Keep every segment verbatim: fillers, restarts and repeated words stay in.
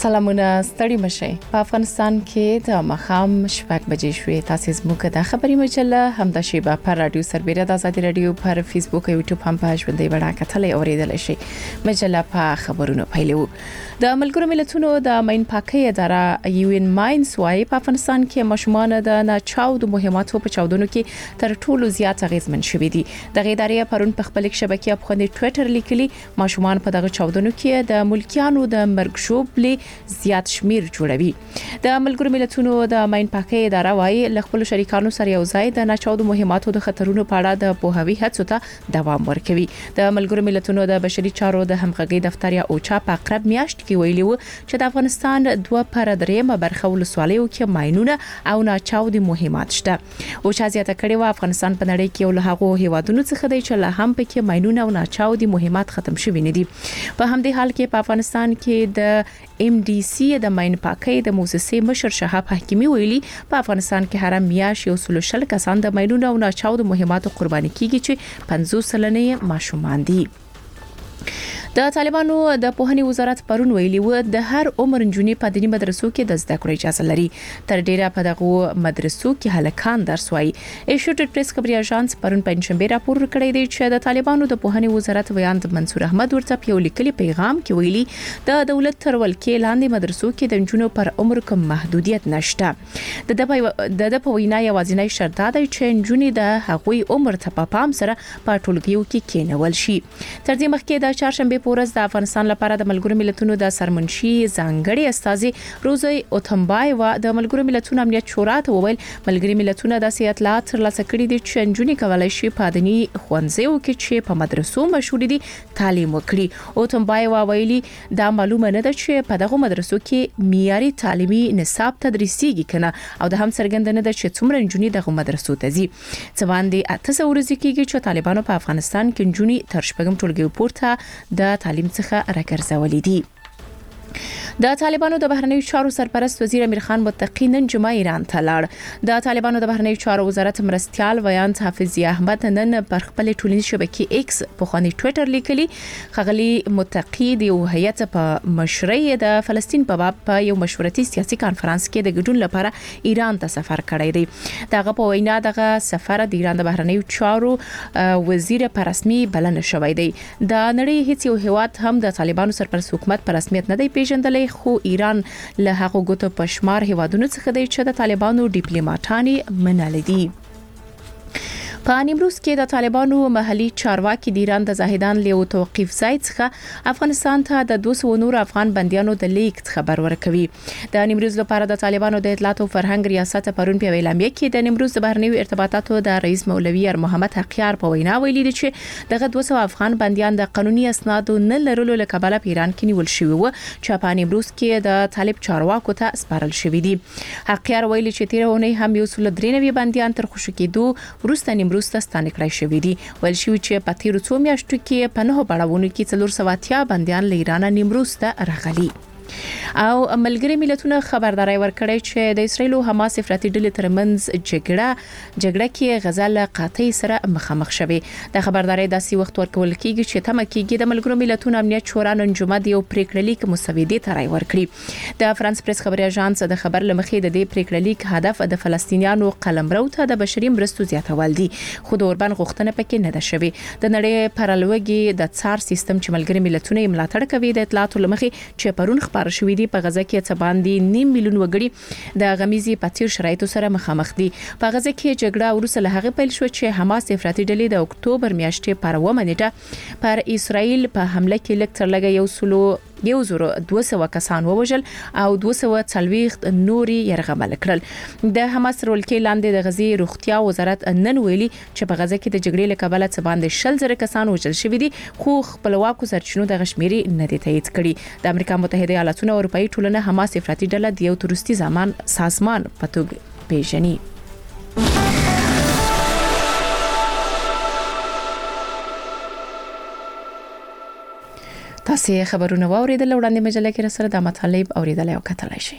سلامونه ستړي مشي په افغانستان کې د مخام شپږ بجې شوې تاسو زموږ د خبري مجله همدا شیبه پر رادیو سربېره د آزادي رادیو پر فیسبوک او یوټیوب هم په ژوندۍ بڼه کتلې اوریدل شي. مجله په خبرونو پیلو. د ملګرو ملتونو د ماین پاکي اداره یوین ماینز وايي په افغانستان کې مشمانه د ناچاود مهماتو په چاودنو کې تر ټولو زیات اغیزمن شوي دي. د غیداري پرون په خپل شبکې په خپل ټوئیټر لیکلي مشمان په دغه چاودنو کې د ملکیانو د مرګ شوبلي زیات شمیر جوړوي. د ملګرو ملتونو د ماین پاکي اداره وايي ل خپل شریکانو سره یو ځای د ناچاودو مهماتو د خطرونو په اړه د پوهاوی هڅو ته دوام ورکوي. د ملګرو ملتونو د بشري چارو د همغږي دفتر یا اوچا په اقرب میاشت کې ویلي و چې د افغانستان دوه پر درېمه برخه ولسوالیو کې ماینونه او ناچاودي مهمات شته. اوچا زیاته کړي و افغانستان په نړۍ کې یو له هغو هیوادونو څخه دی چې له هم پکې ماینونه او ناچاودي مهمات ختم شوي نه دي. په همدې حال کې په افغانستان کې د ام ډي سي د ماین پاکي د موسسې مشر شهاب حکیمي ویلي په افغانستان کې هر میاش یو سل شل کسان د ماینونو او ناچاودو مهماتو قرباني کیږي چې پنځوس سلنه ماشومان دي. د طالبانو د پوهنې وزارت پرون ویلي و د هر عمر نجونې په دیني مدرسو کې د زده کړې اجازه لري. تر ډیره په دغه مدرسو کې هلکان درس وایي. ایشوټډ پریس خبري اژانس پرون پنځشنبه راپور کړی دی چې د طالبانو د پوهنې وزارت ویاند منصور احمد ورته په یو لیکلي پیغام کې ویلي د دولت تر ولکې لاندې مدرسو کې د نجونو پر عمر کوم محدودیت نشته. د د په وینا یوازینی شرط دی چې نجونې د هغوی عمر ته په پام سره په ټولګیو کې کېنول شي. تر دې مخکې د چهارشنبه پورز د افغانستان لپاره د ملګرو ملتونو د سرمنشي ځانګړي استازي روزي اوتمبای و د ملګرو ملتونو امنیت شورا ته وویل ملګري ملتونو د سیاحت ترلاسه کړي دي چې نجونې کولای شي په دني ښوونځیو کې چې په مدرسو مشهور دي تعلیم وکړي. اوتمبای و ویلي دا معلومه نه ده چې په دغه مدرسو کې معیاري تعلیمي نصاب تدریسيږي کنه او د هم څرګند نه ده چې څومره نجونې دغه مدرسو ته ځي. څه باندې اته سوه ورځې کېږي چې طالبانو په افغانستان کې نجونې تر شپږم ټولګي پورته د تعلیم څخه راګرځولې دي. د طالبانو د بهرنیو چارو سرپرست وزیر امیر خان متقی نن جمعه ایران ته لاړ. د طالبانو د بهرنیو چارو وزارت مرستيال ویاند حافظ احمد نن پر خپل ټولنیز شبکې ایکس په خاني ټوئیټر لیکلي خغلی متقی د یو هیئت په مشرۍ د فلسطین په باب په یو مشورتي سیاسي کانفرنس کې د ګډون لپاره ایران ته سفر کړی دی. دغه په وینا دغه سفر د ایران د بهرنیو چارو وزیر په رسمي بلنه شوی دی. د نړۍ هیڅ یو هیواد هم د طالبانو سرپرست حکومت په رسمیت نه دی پیژندلی خو ایران له هغه ګوتو پشمار هیوادونو څخه دی چې د طالبانو ډیپلوماټانی منل دي. په نیمروز کې د طالبانو محلي چارواکي د ایران د زاهدان له توقيف ځای څخه افغانستان ته د دوه سوه نور افغان بنديانو د لیکت خبر ورکوي. د نیمروز لپاره د طالبانو د اطلاعات او فرهنګ ریاست پرون په اعلامیه کې د نیمروز د بهرنیو ارتباطاتو د رئیس مولوي ار محمد حقیار په وینا ویلي دي چې دغه دوه سوه افغان بنديان د قانوني اسنادو نه لرلو له کبله په ایران کې نیول شوی و چې په نیمروز کې د طالب چارواکو ته سپارل شوی دي. حقیار ویلي چې تیرونه هم یو سل درې نوي بنديان تر خوشی کېدو وروسته نیمروز ته ستانه کړای شوی دي. ول شو چې په تیرو څو میاشتو کې په نهو پړاوونو کې څلور سوه اتیا بنديان له ایران نیمروز ته راغلي. او ملګری ملتونه خبرداري ورکړی چې د اسرایل او حماس افراطي ډلې ترمنځ جګړه جګړه کې غزا له قاطع سره مخامخ شوه. د خبرداري داسې وخت ورکول کیږي چې تم کېږي د ملګرو ملتونو امنیت شورا نن جمعه د یو پریکړه لیک مسودې ته راي ورکړي. د فرانس پریس خبري اژانس د خبر لمخې د دې پریکړه لیک هدف د فلسطینیانو قلمرو ته د بشري مرستو زیاتول دي. خو د اوربان غوښتنه پکې نه ده شوی. د نړۍ پرلوګي د څار سیستم چې ملګری ملتونه یې ملاتړ کوي د اطلاعات لمخې چې پرون خبر شوې دي په غزه کې څه باندې نیم میلیون وګړي د غمیزي پاتیر شرایطو سره مخامخ دي. په غزه کې جګړه ورسره له هغه پیل شو چې حماس افراطي ډلې د اکتوبر میاشتې پر اوومه نیټه پر اسرائیل په حمله کې لږ تر لږه یو سلو یو زره دوه سوه کسان ووژل او دوه سوه څلوېښت نوري يرغمل کړل. د حماس رولکې لاندې د غزي روغتیا وزارت نن ویلي چې په غزه کې د جګړې له کبله څه باندې شل زره کسان وژل شوي دي خو خپلواکو سرچینو د غشميري نه دي تایید کړي. د امریکا متحده ایالاتونو او اروپאי ټولنه حماس افراطي ډله د یو تروریستي زمان سازمان په توګه پیژني. تاسو خبرونه واوریدل وړاندې مجله کې سره د مطالب اوریدل او کتلای شئ.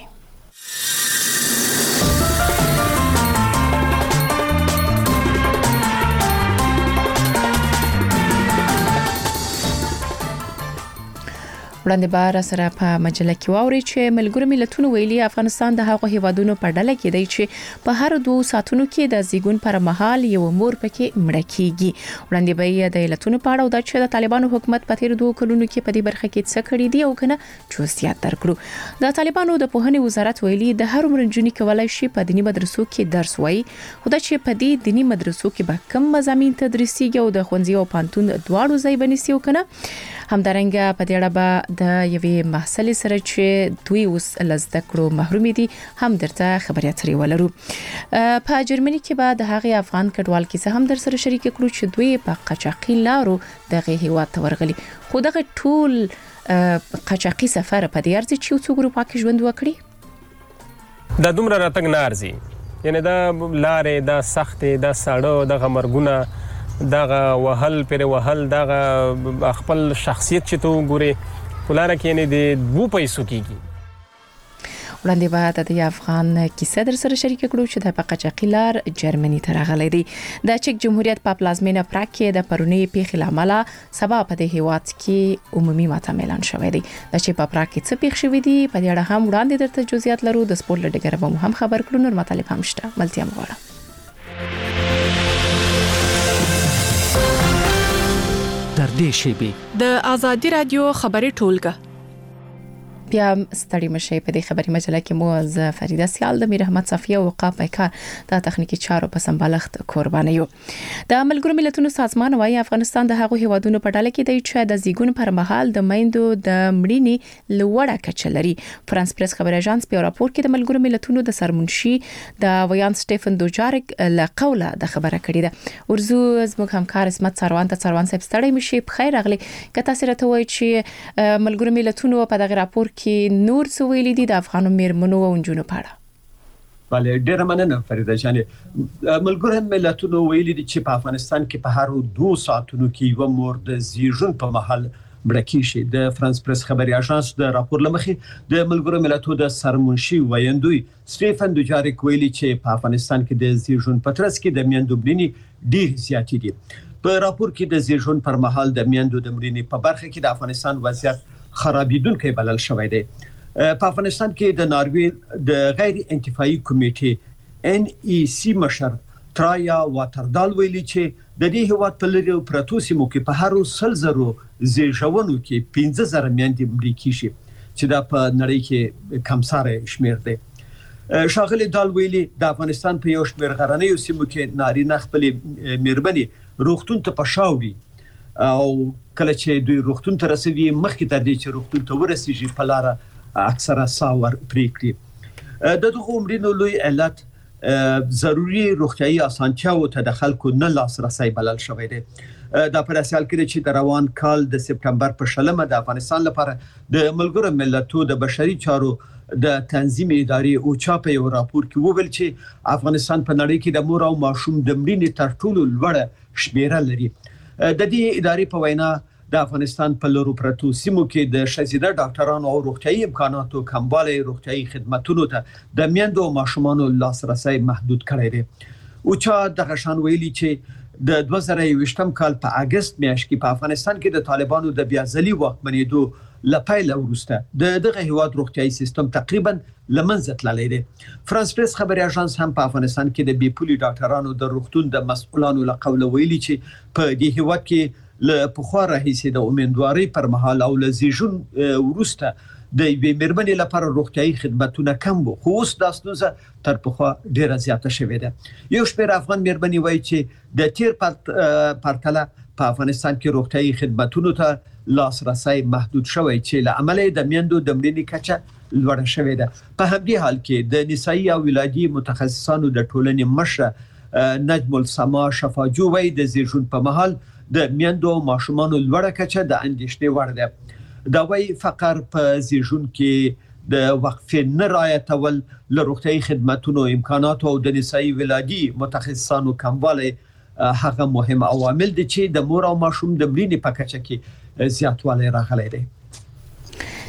وړاندې بار سره په مجله کې واوري چې ملګرو ملتونو ویلي افغانستان د هغو هیوادونو په ډله کې دی چې په هر دوه ساعتونو کې د زیګون پر مهال یو مور پکې مړه کیږي. وړاندې به د ملتونو په اړه او د چې د طالبانو حکومت په تیر دوه کلونو کې په دې برخه کې څه کړی دی او کنه جزئیات درکړو. د طالبانو د پوهنې وزارت ویلي د هر عمر نجونې کولای شي په دینی مدرسو کې درس وایي، خو دا چې په دې دینی مدرسو کې به کم مضامین تدریسيږي او د ښوونځي او پانتون دواړو ځای بنسي وکنه. همدارنګه په دې اړه به د یوې محصلې سره چې دوی اوس لزده کړو محروم دي هم درته خبري اترې ولرو. په جرمني کې به د هغې افغان کډوال کیسه هم در سره شریک کړو چې دوی په قاچاقي لارو دغه هیواد ته ورغلي، خو دغه ټول قاچاقي سفر په دې ارزي چې یو څو ګروپ کې ژوند وکړي. دا دومره راتګ نه ارزي، یعنی دا لارې دا سختې دا ساړه دغه مرګونه دغه وهل پر وهل دغه خپل شخصیت چې تو ګوري ولاره کې نه د بو پیسو کیږي. وړاندې به د افغان کیسه در سره شریک کړو چې د قاچاقي لار جرمني ته راغلی دی. د چک جمهوریت په پلازمینه پراګ کې د پرونی پیښې لامل سبا په دې هیواد کې عمومي ماته اعلان شوی دی. د چې په پراګ کې څه پیښ شوی دی په دې اړه هم وړاندې درته جزئیات لرو. د سپورت لډګر به هم خبر کړو. نور مطالب هم شته، ملتیا مغواړم. در دې شیبې د آزادي رادیو خبري ټولګه بیا ستړي مشه په دې خبري مجله کې مو از فریده سیال د میر احمد صفیه او وقاف پیکار د تخنیکی چارو په سمبالښت قرباني یو. د ملګرو ملتونو سازمان وايي افغانستان د هغو هیوادونو په ډله کې دی چې د زیګون پر مهال د میندو د مړینې لوړه کچه لري. فرانس پریس خبر اژانس په راپور کې د ملګرو ملتونو د سرمنشي د ویان سټيفن دوجارک له قوله د خبره کړې ده. ورزو زموږ همکار اسمت سروان ته سروان صاحب ستړي مشي په خیر اغلی که تاسو راته وایي چې ملګرو ملتونو په دغه راپور کې نور څه ویلي دي د افغانو میرمنو او نجونو په اړه؟ بله ډیره مننه فریده جانې. ملګرو ملتونو ویلي دي چې په افغانستان کې په هر دوه ساعتونو کې یو مور د زیږون په مهال مړه کیږي. د فرانس پریس خبري اژانس د راپور لمخې د ملګرو ملتونو د سرمنشي ویاندوی سټيفن دوجارک ویلي چې په افغانستان کې د زیږون په ترڅ کې د میندو مړینې ډیر زیات دي. په راپور کې د زیږون پر مهال د میندو د مړینې په برخه کې د افغانستان وضعیت خرابیدونکو بلل شوی دی. په افغانستان کې د ناروې د غیر انتفاعي کمیټې ان ای سی مشر ترایا واتردال ویلي چې د دې هیواد په لري پروتو سیمو کې په هر سل زرو زیږونو کې پنځه زره میندې مړې کیږي چې دا په نړۍ کې کمساره شمیر دی. شاغلي دال ویلي د افغانستان په یو شمیر غرنیو سیمو کې نارینه خپل میرمنې روغتون ته پښاوي او کله چې دوی روغتون ته رسیدي مخکې تر دې چې روغتون ته ورسیږي په لار اکثره ساور پریکړي. د دغه عمرینو لوی علت ضروري روغتيایي اسانتیاو ته د خلکو نه لاسرسي بلل شوی دی. دا پر اساس کې چې د روان کال د سپټمبر په شلمه د افغانستان لپاره د ملګرو ملتونو د بشري چارو د تنظیم ادارې او چا په یو راپور کې وویل چې افغانستان په نړۍ کې د مور او ماشوم د مړینې تر ټولو لوړه شمیره لري. د دې ادارې په وینا د افغانستان په لورو پرتو سیمو کې د شزیده ډاکټرانو او روغتيایي امکاناتو کموالی روغتيایي خدماتونو ته د میندو او ماشومانو لاسرسي محدود کړی دی. او چا د غشان ویلي چې د دوه زره یوویشتم کال په اگست میاشت کې په افغانستان کې د طالبانو د بیا ځلي واکمنېدو لپاره وروسته د دغه هیواد روغتيایي سیستم تقریبا لمنځه تللی دی. فرانس پریس خبري اژانس هم په افغانستان کې د بیپولي ډاکټرانو د روغتون د مسؤلانو له قوله ویلي چې په دې هیواد کې له پخوا راهیسې د امیندوارۍ پر مهال او له زیږون وروسته د یوې میرمنې لپاره روغتيایي خدماتونه کم وو، خو اوس دا ستونزه تر پخوا ډیره زیاته شوې ده. یو شمېر افغان میرمنې وایي چې د تیر پرتله په افغانستان کې روغتيایي خدماتونو ته لاسرسي محدود شوی چې له امله د میندو د مړینې کچه لوړه شوې ده. په همدې حال کې د نسایي او ولادي متخصصانو د ټولنې مشره نجم السما شفاجو وایي د زیږون په مهال د میندو او ماشومانو لوړه کچه د اندېښنې وړ ده. دا وایي فقر په زیږون کې د وقفې نه رعایتول له روغتیایي خدماتونو امکاناتو او د نسایي ولادي متخصصانو کموالی هغه مهم عوامل دي چې د مور او ماشوم د مړینې په کچه کې زیاتوالی راغلی دی.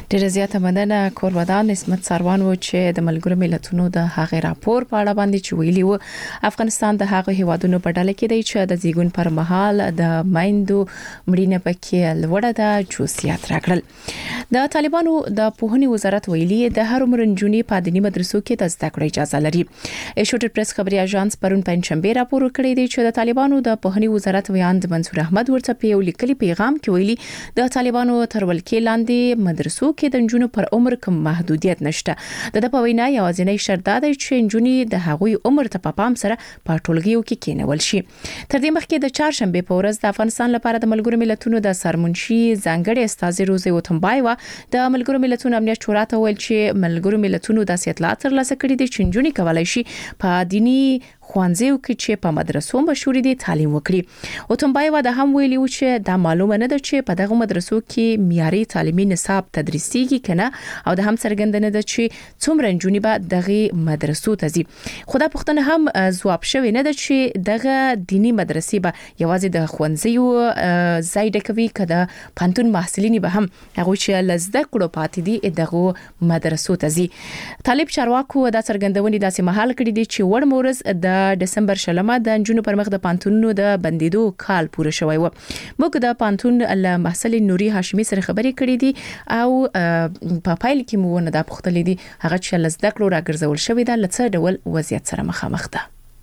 ډېر زیاته مننه کورودان اسمت سروان و چې د ملګرو ملتونو د هغه راپور په اړه باندې چې ویلي و افغانستان د هغه هیوادونو په ډله کې دی چې د زیګون پر مهال د مایندو مړینه پکې لوړه ده جوسیات راکړل د طالبانو د پوهنې وزارت ویلي د هر عمر نجونې په دیني مدرسو کې د زده کړې اجازه لري ایشوټر پریس خبري اژانس پرون پنځشنبه راپور کړی دی چې د طالبانو د پوهنې وزارت ویاند منصور احمد ورته په یو لیکلي پیغام کې ویلي د طالبانو تر ولکې لاندې مدرسو کې د نجونو پر عمر کوم محدودیت نشته د د په وینا یوازینی شرط دا دی چې نجونې د هغوی عمر ته په پام سره په ټولګیو کې کېنول شي تر دې مخکې د چهارشنبه په ورځ د افغانستان لپاره د ملګرو ملتونو د سرمنشي ځانګړي استازي روزي وتمبایوا د ملګرو ملتونو امنیت شورا ته ویل چې ملګرو ملتونو د سیاست ترلاسه کړي دي چې نجونې کولای شي په دینی خوانځیو کې چې په مدرسو مشهور دي تعلیم وکړي وتمبایوا د هم ویلي چې دا معلومه نه ده چې په دغه مدرسو کې معیاري تعلیمي نصاب تدریسيږي کنه او د هم څرګندنه ده چې څومره نجونې به دغه مدرسو ته ځي خدا پښتنه هم ځواب شوی نه ده چې دغه دینی مدرسې به یوازې د خوانځیو ځای ډکوي کده پانتون محصلین به هم هغه چې لزده کړو پاتې دي دغه مدرسو ته ځي طالب چارواکو د څرګندونې داسې محل کړی دي چې وړ مورز د دسمبر شلمه د نجونو پر مخ د پانتونونو د بندیدو کال پوره شوی و موږ د پانتون له محصل نوري هاشمي سره خبرې کړې دي او په پایل کې مو نه د پختلې دي هغه چې لزده کړو راګرځول شوی دا لڅ ډول وضعیت سره مخامخ ده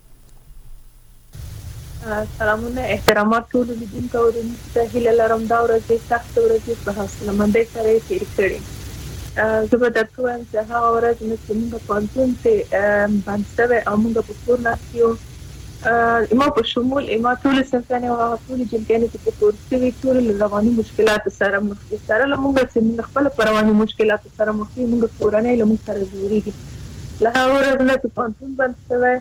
سلامونه احترامات ټول لیدونکو او د هیله لرم دا ورځ سخت ورځ په حوصله مندۍ سره تیر کړی زه به درته وایم چې هغه ورځ چې موږ په پانتون کې باندې شوی او موږ په کور ناست یو ما په شمول ما ټول صنفونه او هغه ټول جلګانې چې په کور کې وي ټول رواني مشکلات سره مخ دي سره له موږ چې موږ خپل رواني مشکلات سره مخ دي موږ کورنۍ له موږ سره جوړیږي له هغه ورځ نه په پانتون باندې شوی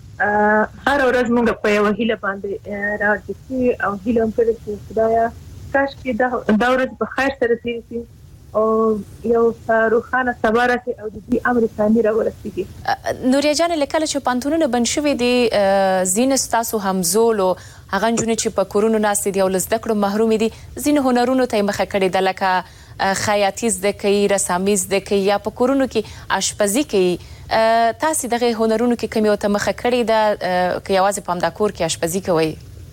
هر ورځ موږ په یو هیله باندې راځي او هیله هم کړې چې خدایا کاش کې دا دا ورځ په خیر سره تیر شي او یو روخانه سبا راځي او د دې امر ثاني راورسیږي نوریا جان لکه چې پانتونونه بند شوي دي زین تاسو همزولو هغه جنونه چې په کورونو ناست دي او لزده کړو محروم دي زین هنرونو ته مخه کړي د لکه خیاطیز د کوي رسامیز د کوي یا په کورونو کې آشپزي کوي تاسو دغه هنرونو کې کوم یو ته مخه کړي د کې یوازې په همدا کور کې آشپزي کوي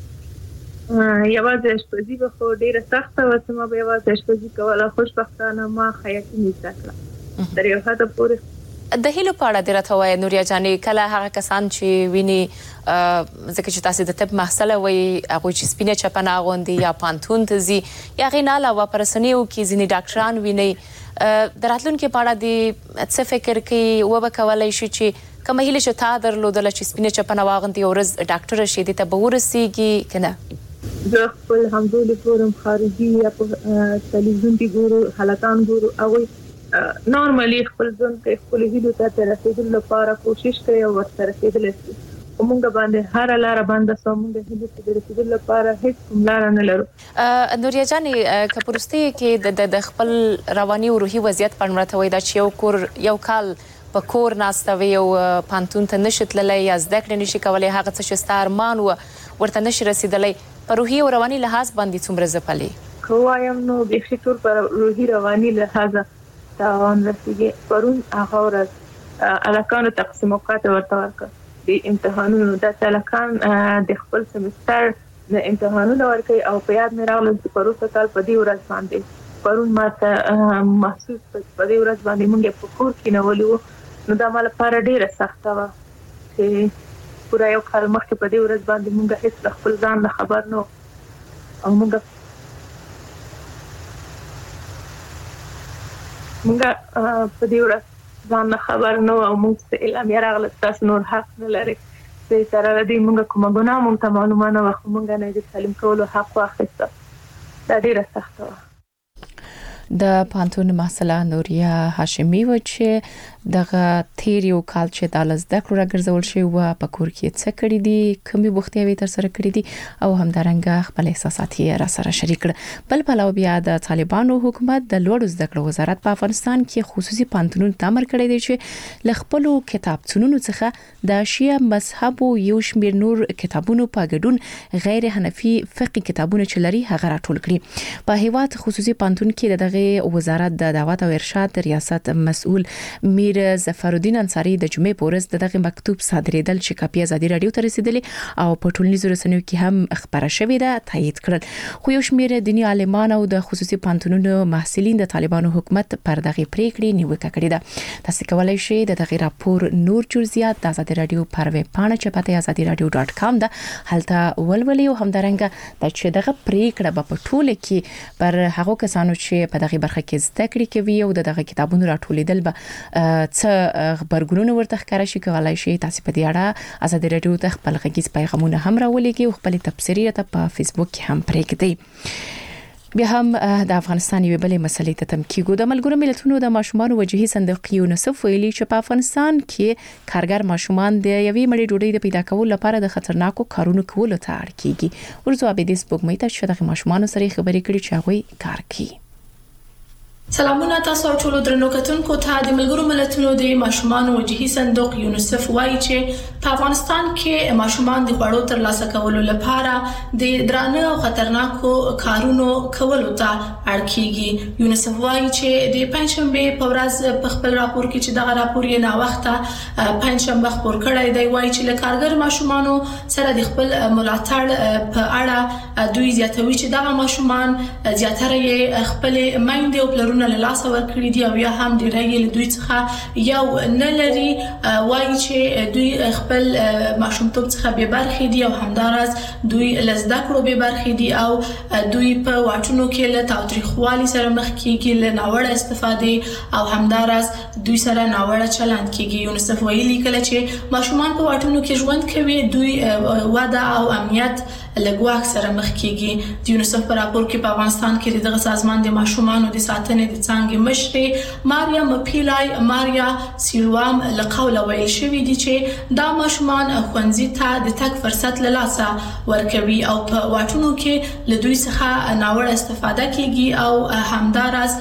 یوازې آشپزي به خو ډیره سخته وه چې ما به یوازې آشپزي کوله خوشبختانه ما خیاطي مې زده کړه تر یو حده پورې د هیلو په اړه دې راته وایه نوریا جانې کله هغه کسان چې ویني ځکه چې تاسو د طب محصله وایي هغوی چې سپینه چپنه اغوندي یا پانتون ته ځي یا هغې نه علاوه په رسنیو کې ځینې ډاکټران وینئ د راتلونکي په اړه دې څه فکر کوي وبه کولی شي چې کومه هیله چې تا درلودله چې سپینه چپنه واغوندي یو ورځ ډاکټره شي دې ته به ورسیږي که نه زه خپل همزولي ګورم خارجي یا په تلویزیون کې ګورو حلقان ګورو هغوی نارمالي خپل ژوند کې خپل هیلو ته د رسېدلو لپاره کوشش کوي او ورته رسېدلی شي خو موږ باندې هره لاره بنده شوه موږ هیلو ته د رسېدلو لپاره هېڅ کوم لاره نه لرو نوریا جانې که په وروستیو کې د خپل رواني او روحي وضعیت په اړه راته وایي دا چې یو کور یو کال په کور ناسته وي او پانتون ته نشي تللی یا زده کړې نشي کولی هغه څه چې ستا ارمان و ورته نشي رسېدلی په روحي او رواني لحاظ باندې څومره ځپلې که ووایم نو بیخي ټول په روحي رواني لحاظه تاوان رسېږي پرون هغه ورځ هلکانو تقسیم اوقات ورته ورکړه د امتحانونو داسې هلکان د خپل سمستر د امتحانونه ورکوي او په یاد مې راغلل چې په وروسته کال په دې ورځ باندې پرون ماته محسوس په دې ورځ باندې موږ په کور کېنولي وو نو دا ما لپاره ډیره سخته وه چې پوره یو کال مخکې په دې ورځ باندې موږ هېڅ له خپل ځان نه خبر نه او موږ موږ په دې ورځ ځان نه خبر نه او موږ ته اعلامیه راغله تاسو نور حق نه لرئ چې سره له دې موږ کومه ګناه موږ ته معلومه نه وه خو موږ نه د تعلیم کولو حق واخیسته دا ډیره سخته وه د پانتون محصله نوریا هاشمي و چې دغه تیر یو کال چې د زده کړو راګرځول شوی و په کور کې څه کړي دي کومې بوختیاوې ترسره کړي دي او همدارنګه خپل احساسات یې را سره شریک کړل بل پلو بیا د طالبانو حکومت د لوړو زده کړو وزارت په افغانستان کې خصوصي پانتونونو ته امر کړی دی چې ل خپل کتابتونونو څخه د شیعه مذهب او یو شمېر نور کتابونو په ګډون غیر حنفي فقهي کتابونه چې لري هغه راټول کړي په هیواد خصوصي پانتون کې دغه دغه وزارت د دعوت او ارشاد ریاست مسؤل میر ظفرالدین انصاری د جمعې پورز دغه مکتوب صادریدل چې کاپی ازادي رادیو ته رسیدلی او په ټولنیزو رسنیو کې هم خبره شوې ده تایید کړل. خو یو شمېر دینی عالمان او د خصوصي پانتونونو محصلین د طالبانو حکومت پر دغه پریکړې نیوکه کړې ده. تاسو کولای شئ د دغه راپور نور جزئیات د ازادي رادیو پر ویب پاڼه چې پته ازادي رادیو ډاټ کام ده هلته ولولئ او همدارنګه د چې دغه پریکړه په ټوله کې پر هغه کسانو چې په دغه برخه کې زده کړې کوي او دغه کتابونو راټولیدل به څه خبرګونونه ورته ښکارا شي. کولای شي تاسو په دې اړه ازادي رادیو ته خپل غږیز پیغامونه هم راولېږئ او خپل تبصرې ته په فیسبوک کې هم پرېږدئ. بیا هم د افغانستان یو بلې مسلې ته تم کیږو. د ملګرو ملتونو د ماشومان وجهي صندوق یونیسف ویلي چې په افغانستان کې کارګر ماشومان د یوې مړې ډوډۍ د پیدا کولو لپاره د خطرناکو کارونو کولو ته اړ کیږي. ورځو ابدي سپوږمۍ ته چې د ماشومان سره خبرې کړي چې هغه کار کوي. سلامونه تاسو ټول درنو کتونکو ته د ملګرو ملتونو د ماشومان وجهي صندوق یونیسف وایي چې په افغانستان کې ماشومان د خوړو ترلاسه کولو لپاره د درانه او خطرناکو کارونو کولو ته اړ کیږي. یونیسف وایي چې د پنځشنبه په ورځ په خپل راپور کې چې دغه راپور یې نا وخته پنځشنبه خبر کړی دی وایي چې لکارګر ماشومانو سره د خپل ملاتړ په اړه دوی زیاتوي چې دغه ماشومان زیاتره یې خپل مایندې او پلرونه له لاس ورکړي دي او یا هم د رایې له دوی څخه یو نه لري. وایي چې دوی خپل ماشومتوب څخه به برخې دي او همدارس دوی لزده کړو به برخې دي او دوی په واټونو کې له تاوتریخوالي سره مخ کیږي له ناوړه استفاده او همدارس دوی سره ناوړه چلند کیږي. یونیسف ویلي کله چې ماشومان په واټونو کې ژوند کوي دوی وده او امنیت لګواک سره مخ کیږي. د یونیسف په راپور کې په افغانستان کې دغه سازمان د ماشومانو د ساتنې د څنګه مشري ماریا مپیلای ماریا سیلوام لقوله ویل شوې دي چې دا ماشومان خوندزي ته د تک فرصت له لاسه ورکوي او په واټونو کې له دوی څخه ناوړه استفاده کیږي او همدارس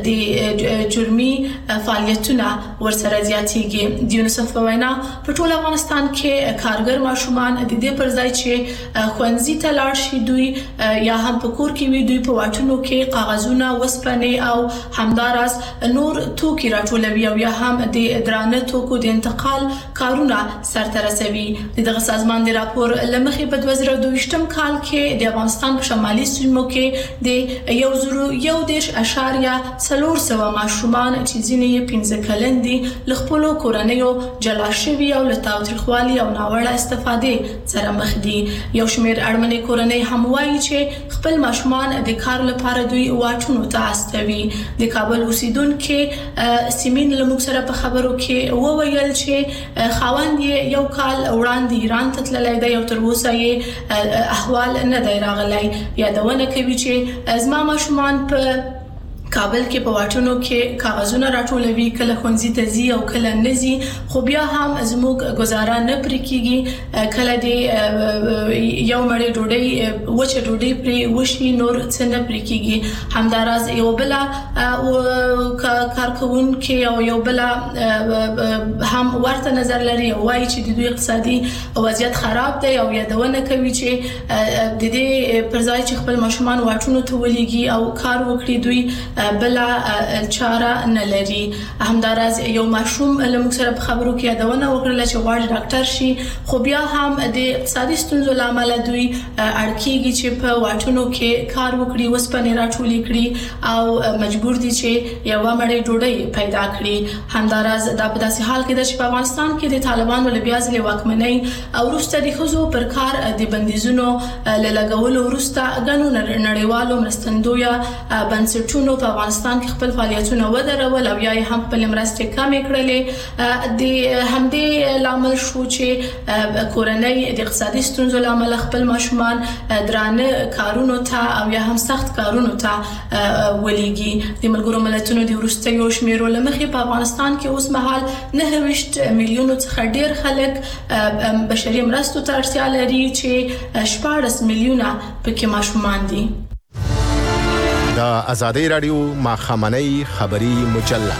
د جرمي فعالیتونه ورسره زیاتېږي. د یونیسف په وینا په ټول افغانستان کې کارګر ماشومان د دې پر ځای چې خوندزي ته لاړ شي دوی یا هم په کور کې وي دوی په واټونو کې کاغذونه وسپنې او همدارس نور توکي راټولوي او یا هم د درانه توکو د انتقال کارونه سرته رسوي. دغه سازمان د راپور لمخې په دوه زره دوه کال کې د افغانستان په شمالي سیمو کې د یو زرو یو دیش اشاریه څلور سوه ماشومان چې ځینې یې پنځه کلن دي له خپلو کورنیو جلا شوي او له تاوتریخوالي او ناوړه استفادې سره مخ دي. یو شمېر اړمنې کورنۍ هم وایي چې خپل ماشومان د کار لپاره دوی واټونو ته استوي. د کابل اوسیدونکو سیمین لموږ سره په خبرو کې وویل چې خاوند یې یو کال وړاندې ایران ته تللی دی او تر اوسه یې احوال نه دی راغلی. یادونه کوي چې زما ماشومان په کابل کې په واټونو کې کاغذونه راټولوي کله خونځي ته ځي او کله نزي خو بیا هم زموږ گزاره نه پرې کیږي. کله دې یو مړی ډوډۍ وچه ډوډۍ پرې وشي نور څه نه پرې کیږي. همداراز یو بل کارکونکو او یو بل هم ورته نظر لري او وايي چې د دوی اقتصادي وضعیت خراب دی او یادونه کوي چې د دې پر ځای چې خپل ماشومان واټونو ته ولېږي او کار وکړي دوی بلا چاره نه لري. همداراز یو ماشوم لموږ سره په خبرو کې یادونه وکړه چې غواړي ډاکټر شي خو بیا هم د اقتصادي ستونزو لامل دوی اړ کیږي چې په واټونو کې کار وکړي وسپنې راټولې کړي او مجبور دي چې یو مړی ډوډۍ پیدا کړي. همداراز دا په داسې حال کې ده چې په افغانستان کې د طالبانو له بیا ځلې واکمنۍ او وروسته د ښځو پر کار د بندیزونو له لګولو وروسته ګڼو نړیوالو مرستندویه بنسټونو په افغانستان کې خپل فعالیتونه ودرول او یا هم خپل مرستې کمې کړلې. د همدې لامل شو چې کورنۍ د اقتصادي ستونزو لامل خپل ماشومان درانه کارونو ته او یا هم سخت کارونو ته ولېږي. د ملګرو ملتونو د وروستیو شمیرو له مخې په افغانستان کې اوس مهال نهه ویشت میلیونو څخه ډیر خلک بشري مرستو ته اړتیا لري چې شپاړس میلیونه پکې ماشومان دي. د ازادي رادیو ماخامنۍ خبری مجله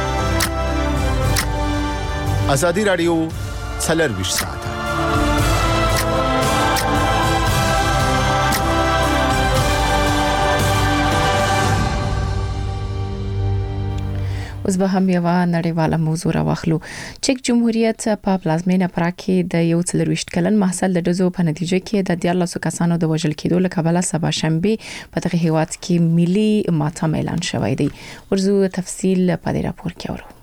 ازادي رادیو څلرویشت ساعت اوس به هم یو نړیواله موضوع راوخلو. چک جمهوریت په پلازمینه پراګ کې د یو څلور ویشت کلن محصل د دزو په نتیجه کې د دیارلسو کسانو د وژل کېدو له کبله سبا شنبه په دغه هیواد کې ملي ماتم اعلان شوی دی. ورزو تفصیل په دې راپور کې اورو.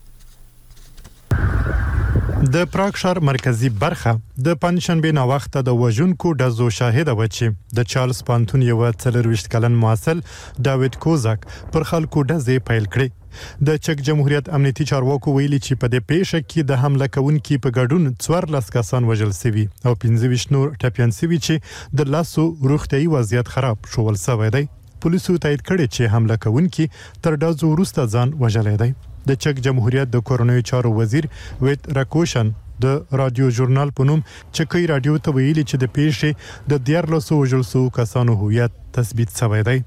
د پراګ ښار مرکزی برخه د پنځشنبه نا وخت د وژونکو دزو شاهد و چې د چارلز پانتون یو څلور ویشت کلن محصل داوید کوزاک پر خلکو دزې پیل کړي. د چک جمهوریت امنیتي چارواکو ویلي چې په دې پیښه کې د حمله کوونکو په ګډون څوارلس کسان وژل شوي او پنځه ویشت نور ټپيان شوي چې د لاسو روغتيایي وضعیت خراب شول شوی دی. پولیسو تایید کړي چې حمله کوونکي تر دزو وروسته ځان وژلې دی. د چک جمهوریت د کورونوي چارو وزیر ویت راکوشن د رادیو ژورنال په نوم چکی رادیو ته ویلي چې د پیښې د دیارلسو وژل شوو کسانو هویت تثبیت شوی دی.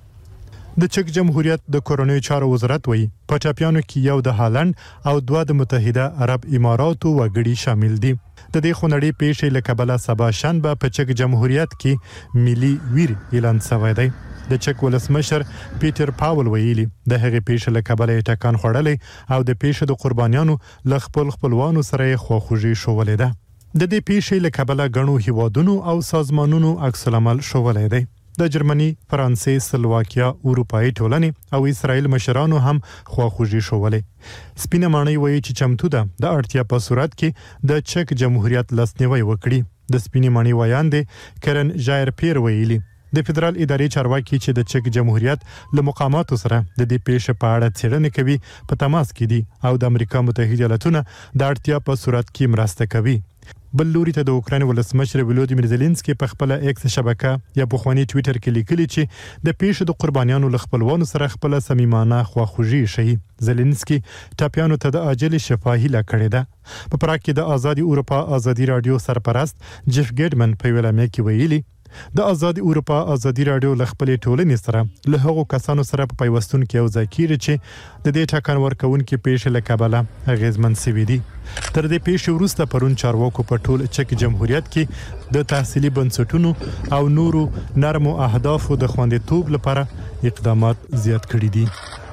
د چک جمهوریت د کورونوي چارو وزارت وایي په ټاپیانو کې یو د هالند او دوه د متحده عرب اماراتو وګړي شامل دي. د دې خونړۍ پیښې له کبله سبا شنبه په چک جمهوریت کې ملي ویر اعلان شوی دی. د چک ولسمشر پیټر پاول ویلي د هغې پیښې له کبله ټکان خوړلې او د پیښې د قربانیانو له خپل خپلوانو سره خواخوږي شولې ده. د دې پیښې له کبله غنو هیوادونو او سازمانونو عکس العمل شولې دی. د جرمني، فرانسې، سلواکیا، اروپאי ټولنې او اسرائیل مشرانو هم خواخوږي شولې. سپینه ماڼۍ وایي چې چمتو ده د اړتیا په صورت کې د چک جمهوریت لاسنیوي وکړي. د سپینې ماڼۍ وایاندې کرن ژایر پیر ویلي د فدرال ادارې چارواکي چې د چک جمهوریت له مقاماتو سره د دې پیښې په اړه څېړنې کوي په تماس کې دي او د امریکا متحده ایالاتونو د اړتیا په صورت کې مرسته کوي. بل لوري ته د اوکراین ولسمشر ولودیمیر زيلنسکي په خپل ایکس شبکه یا په خواني ټوئیټر کې لیکلي چې د پیښې د قربانیانو له خپلوانو سره خپل صمیمانه خواخوږي شي. زيلنسکي ټاپیانو ته د عاجل شفاهي لکړه ده. په پراګ کې د آزادي اروپا آزادي رادیو سرپرست جيف ګیډمن په ویلامه کې ویلي د آزادي اروپا آزادي رادیو له خپلې ټولنې سره له هغو کسانو سره په پیوستون کې یو ځای کیږي چې د دې ټاکن ورکوونکو پیښې له کبله اغیزمن شوي دي. تر دې پیښې وروسته پرون چارواکو په ټول چک جمهوریت کې د تحصیلي بنسټونو او نورو نرمو اهدافو د خوندیتوب لپاره اقدامات زیات کړي دي.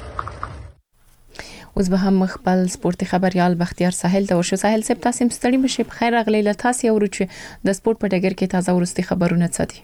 اوس به هم خپل سپورتي خبريال بختیار ساحل ته ورشو. ساحل صاحب تاسو مستړي مشه په خیر راغلی له تاسو ورو چې د سپورت په ډګر کې تازه ورستي خبرونه ساتي.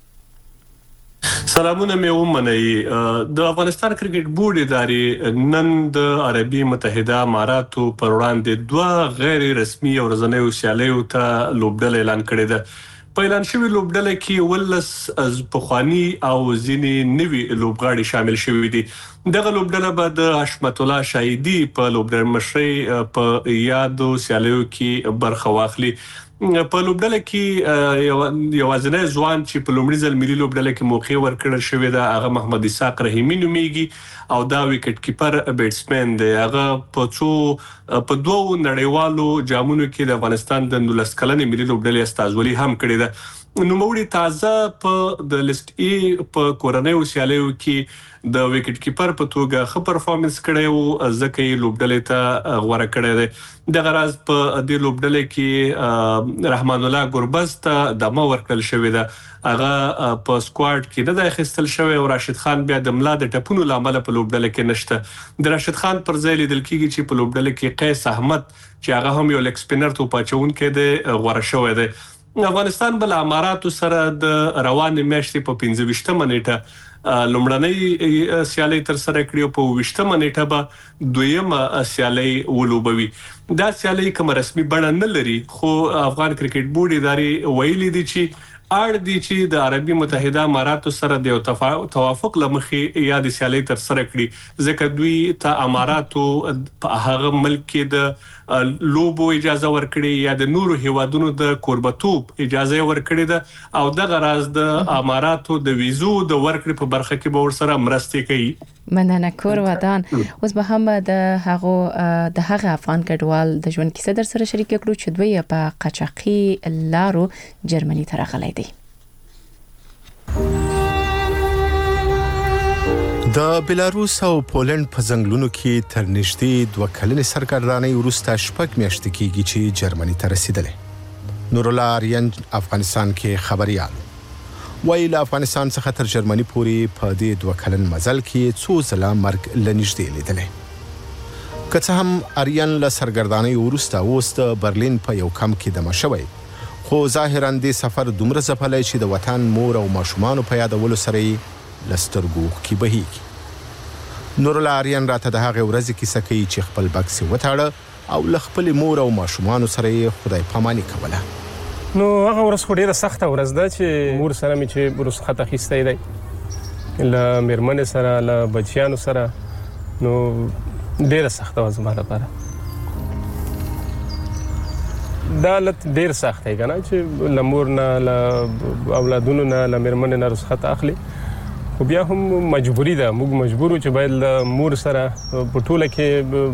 سلامونه مې ومنئ. د افغانستان کرکټ بورډ ادارې نن د عربي متحده اماراتو پر وړاندې دوه غیر رسمي او ورځنیو سیالیو ته لوبډل اعلان کړی ده. په اعلان شوی لوبډله کې ولس از پخوانی او ځینې نوي لوبغاړي شامل شوي دي. دغه لوبډله به د حشمت الله شاهدي په لوبډل مشرۍ په یادو سیالیو کې برخه واخلي. په لوبډله کې یوازینی ځوان چې په لومړي ځل ملي لوبډله کې موقع ورکړل شوې ده هغه محمد اسحاق رحیمي نومیږي او دا وکټ کیپر بیټسمن دی. هغه په څو په دوه نړیوالو جامونو کې د افغانستان د نولس کلنې ملي لوبډلې استازولي هم کړې ده. نوموړي تازه په د لیست ای په کورنۍ سیالیو کې د وکټ کیپر په توګه ښه پرفارمنس کړی او ځکه یې لوبډلې ته غوړه کړی دی. دغه راز په دې لوبډلې کې رحمان الله ګربز ته دمه ورکړل شوې ده. هغه په سکواډ کې نه د اخیستل شوی او راشد خان بیا د ملا د ټپونو لامل په لوبډله کې نشته. د راشد خان پر ځای لیدل کېږي چې په لوبډله کې قیس احمد چې هغه هم یو لیګ سپینر تو پاچون کې د غوړه شوی دی. افغانستان بل اماراتو سره د روانې میاشتې په پنځه ویشتمه نیټه لومړنۍ سیالي تر سره کړې او په ویشتمه نیټه به دویمه سیالي ولوبوي. دا سیالي کوم رسمي بڼه نه لري خو افغان کرکټ بورډ ادارې ویلي دي چې اړ دي چې د عربي متحده اماراتو سره د توافق لمخې یا د سیالي تر سره کړي ځکه دوی ته اماراتو په هغه ملک کې د لوبو اجازه ورکړي یا د نورو هیوادونو د کوربتوب اجازه ورکړي ده او دغه راز د اماراتو د ویزو د ورکړې په برخه کې به ورسره مرسته کوي. مننه کور ودان. اوس به هم د هغه د هغه افغان کډوال د ژوند کیسه در سره شریک کړو چې دوی په قاچاقي لارو جرمني ته راغلي دي. د بلاروس او پولند په ځنګلونو کې تر نږدې دوه کلنې سرګردانۍ وروسته شپږ میاشتې کېږي چې جرمني ته رسیدلې. نورالله آریان افغانستان کې خبريال وایي له افغانستان څخه تر جرمني پورې په دې دوه کلن مزل کې څو ځله مرګ لنږدې لیدلې. که څه هم آریان له سرګردانۍ وروسته اوس د برلین په یو کمپ کې دمه شوی، خو ظاهراً دې سفر دومره ځپلی چې د وطن مور او ماشومانو په یادولو سره یې له سترګو اوښکې بهیږي. نورالله آریان راته د هغې ورځې کیسه کوي چې خپل بکس یې وتاړه او له خپلې مور او ماشومانو سره یې خدای پاماني کوله. نو هغه ورځ خو ډېره سخته ورځ ده چې مور سره مې چې رخصت اخیستی دی، له مېرمنې سره، له بچیانو سره، نو ډېره سخته وه زما لپاره. دا حالت ډېر سخت دی که نه، چې له مور نه، له اولادونو نه، له مېرمنې نه رخصت اخلي، خو بیا هم مجبوري ده. موږ مجبور یو چې باید له مور سره په ټوله کې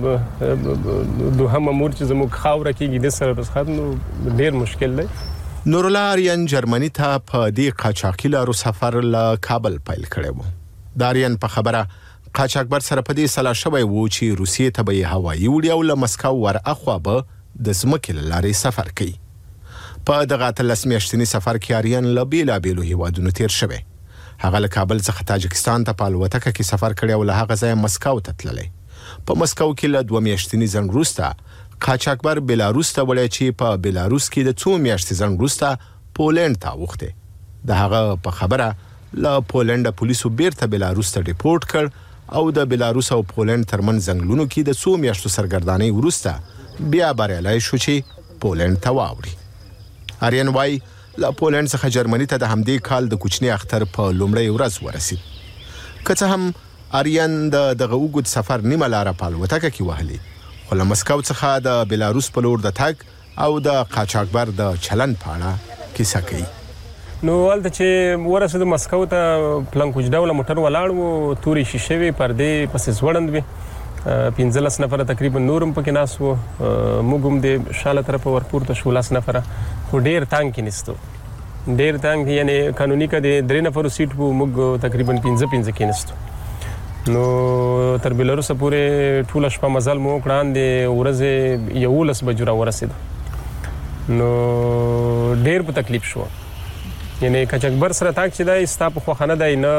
دوهمه مور چې زموږ خاوره کېږي د سره رخصت، نو ډېر مشکل دی. نورالله آریان جرمني ته په دې قاچاقي لارو سفر له کابل پیل کړی و. د آریان په خبره قاچاقبر سره په دې سلا شوی و چې روسیې ته به یې هوایي وړي او له مسکو ور اخوا به د ځمکې له لارې سفر کوي. په دغه اتلس میاشتني سفر کې آریان له بېلابېلو هیوادونو تیر شوی. هغه له کابل څخه تاجکستان ته په الوتکه کې سفر کړی او له هغه ځایه مسکو ته تللی. په مسکو کې له دوه میاشتني ځنډ وروسته قاچاقبر بلاروس ته وړی چې په بلاروس کې د څو میاشتې ځنډ وروسته پولنډ ته اوښتی. د هغه په خبره له پولنډه پولیسو بیرته بلاروس ته ریپورټ کړ او د بلاروس او پولنډ ترمنځ ځنګلونو کې د څو میاشتو سرګردانۍ وروسته بیا بریالی شو چې پولنډ ته واوړي. آریان وایي له پولنډ څخه جرمني ته د همدې کال د کوچني اختر په لومړۍ ورځ ورسید. که څه هم آریان د دغه اوږد سفر نیمه لاره په الوتکه کې وهلي، خو له مسکو څخه د بلاروس په لور د تګ او د قاچاقبر د چلن په اړه کیسه کوي. نو هلته چې ورسېدو مسکو ته، پلنکوچ ډوله موټر ولاړ و، تورې شیشې وې، پردې پسې ځوړند وې، پنځلس نفره تقریبا نور هم پکې ناست وو، موږ هم د شاله طرفه ورپورته شو لس نفره، خو ډېر تنګ کېنستو، ډېر تنګ، یعنې قانوني که د درې نفرو سیټ وو، موږ تقریبا پنځه پنځه کېنستو. نو تر بلاروسه پورې ټوله شپه مزل مو وکړه، د ورځې یولس بجو راورسېدو. نو ډېر په تکلیف شو، یعنې قاچاقبر سره تاک چې دی ستا په خوښه نه دی، نه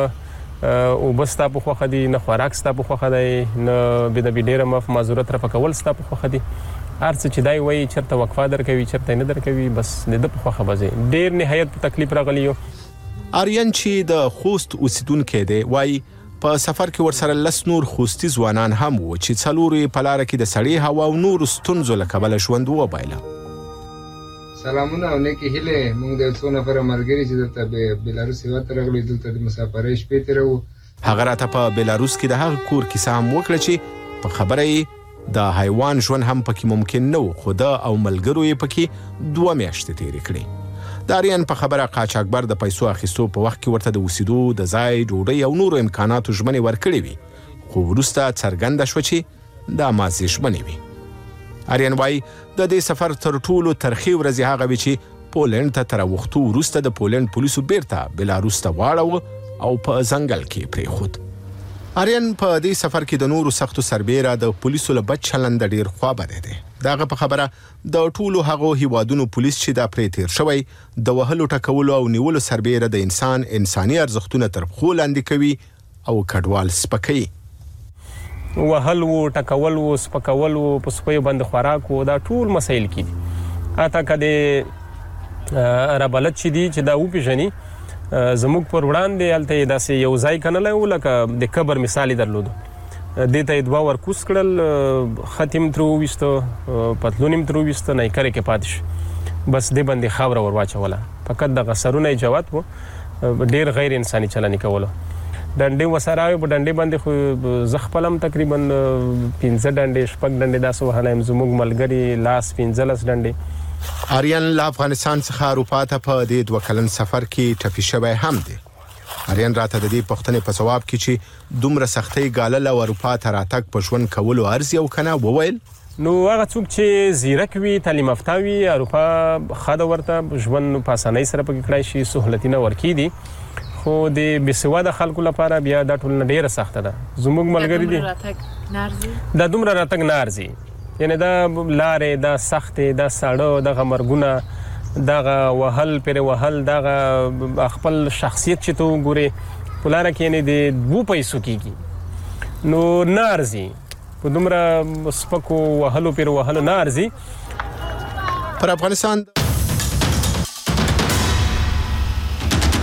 اوبه ستا په خوښه دي، نه خوراک ستا په خوښه دی، نه بېدبي ډېره مف معذورت رفع کول ستا په خوښه دي. هر څه چې دی وایي چېرته وقفه درکوي، چېرته یې نه درکوي، بس د ده په خوښه به ځې. ډېر نهایت په تکلیف راغلی یو. آریان چې د خوست اوسیدونکی دی وایي په سفر کې ورسره لس نور خوستي ځوانان هم وو چې څلورو یې په لاره کې د سړې هوا او نورو ستونزو له کبله ژوند وبایله. سلامونه او نیکې هیلې. موږ د څو نفره ملګري چې دلته بلاروس هېواد ته راغلي، دلته د مسافرۍ شپې تېروو. هغه راته په بلاروس کې د هغه کور کیسه هم وکړه چې په خبره یې د حیوان ژوند هم پکې ممکن نه و، خو ده او ملګرو یې پکې دوه میاشتې تېرې کړې. د آریان په خبره قاچاقبر د پیسو اخیستو په وخت کې ورته د اوسېدو، د ځای، ډوډۍ او نورو امکاناتو ژمنې ورکړې وي، خو وروسته څرګنده شوه چې دا ماضي ژمنې وي. آریان وایي د دې سفر تر ټولو ترخې ورځې هغه وي چې پولنډ ته تر اوښتو وروسته د پولنډ پولیسو بیرته بلاروس ته واړوه او په ځنګل کې پرېښود. آریان په دې سفر کې د نورو سختو سربیره د پولیسو له بد چلنده ډېر خوابدی دی. د هغه په خبره د ټولو هغو هیوادونو پولیس چې دا پرې تیر شوی د وهلو، ټکولو او نیولو سربیره د انسان انساني ارزښتونه تر پښو لاندې کوي او کډوال سپکوي. وهل و، ټکول و، سپکول و، په سپیو باندې خوراک و، دا ټول مسایل کې دي. حتی که د ربلت چې دي چې دا وپېژني، زموږ پر وړاندې هلته یې داسې یو ځای کنلی و لکه د قبر مثال یې درلودو. دې ته یې دوه ورکوس کړل، خط یې م ترې وویسته، پتلون یې م ترې وویسته، نیکر یې کې پاتې شو، بس دې باندې خاوره ور واچوله. فقط دغه سرونه یې جوت و، ډېر غیر انساني چلن یې کولو. ډنډې ورسره وې، په ډنډې باندې خو زه خپله هم تقریبا پنځه ډنډې شپږ ډنډې داسې وهلی یم، زموږ ملګري لاس پنځلس ډنډې. آریان له افغانستان څخه اروپا ته په دې دوه کلن سفر کې ټپي شوی هم دی. آریان راته د دې پوښتنې په ځواب کې چې دومره سختۍ ګالل او اروپا ته راتګ په ژوند کولو ارزي او که نه وویل نو هغه څوک چې زیرک وي، تعلیم یافته وي، اروپا ښه ده، ورته ژوند په اسانۍ سره پکې کړی شي، سهولتونه ورکېدي. خو د بېسواده خلکو لپاره بیا دا ټولنه ډېره سخته ده. زموږ ملګري دي دا دومره راتګ نه ارزي، یعنې دا لارې، دا سختې، دا ساړه، دغه مرګونه، دغه وهل پرې وهل، دغه خپل شخصیت چې ته وګورې په لاره کې، یعنې د دوو پیسو کېږي، نو نه ارزي. په دومره سپکو وهلو پیر وهلو نه ارزي. پر افغانستان